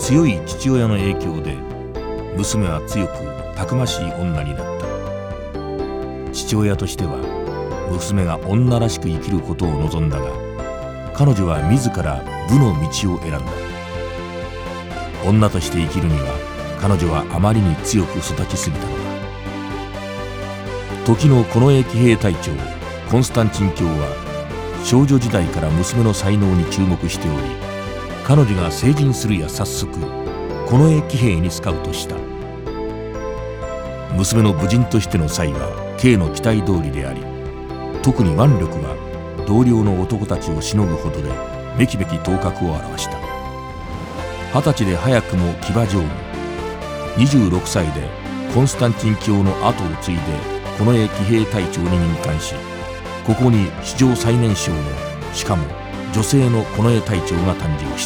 強い父親の影響で娘は強くたくましい女になった。父親としては娘が女らしく生きることを望んだが、彼女は自ら武の道を選んだ。女として生きるには彼女はあまりに強く育ちすぎたのだ。時の近衛騎兵隊長コンスタンチン卿は少女時代から娘の才能に注目しており、彼女が成人するや早速近衛騎兵にスカウトした。娘の武人としての才はKの期待通りであり、特に腕力は同僚の男たちをしのぐほどでめきめき頭角を現した。20歳で早くも騎馬乗務、26歳でコンスタンチン卿の後を継いで近衛騎兵隊長に任官し、ここに史上最年少のしかも女性の近衛隊長が誕生した。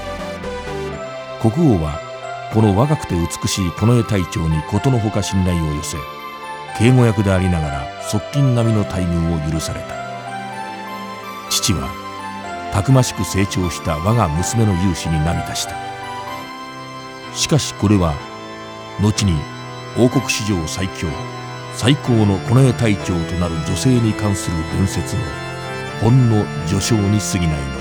国王はこの若くて美しい近衛隊長にことのほか信頼を寄せ、警護役でありながら側近並みの待遇を許された。父はたくましく成長した我が娘の勇姿に涙した。しかしこれは後に王国史上最強最高の近衛隊長となる女性に関する伝説のほんの序章に過ぎないの